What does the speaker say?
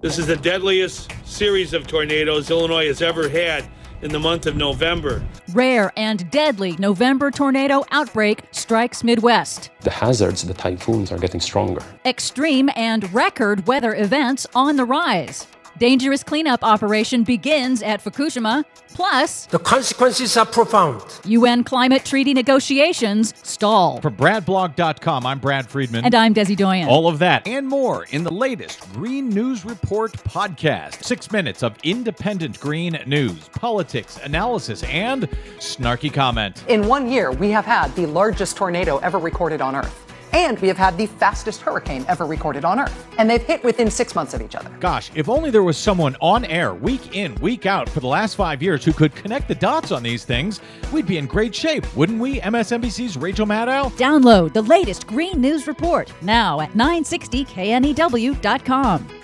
This is the deadliest series of tornadoes Illinois has ever had in the month of November. Rare and deadly November tornado outbreak strikes Midwest. The hazards, the typhoons, are getting stronger. Extreme and record weather events on the rise. Dangerous cleanup operation begins at Fukushima. Plus, the consequences are profound. UN climate treaty negotiations stall. For BradBlog.com, I'm Brad Friedman. And I'm Desi Doyen. All of that and more in the latest Green News Report podcast. 6 minutes of independent green news, politics, analysis, and snarky comment. In 1 year, we have had the largest tornado ever recorded on Earth. And we have had the fastest hurricane ever recorded on Earth. And they've hit within 6 months of each other. Gosh, if only there was someone on air week in, week out for the last 5 years who could connect the dots on these things, we'd be in great shape, wouldn't we, MSNBC's Rachel Maddow? Download the latest Green News Report now at 960knew.com.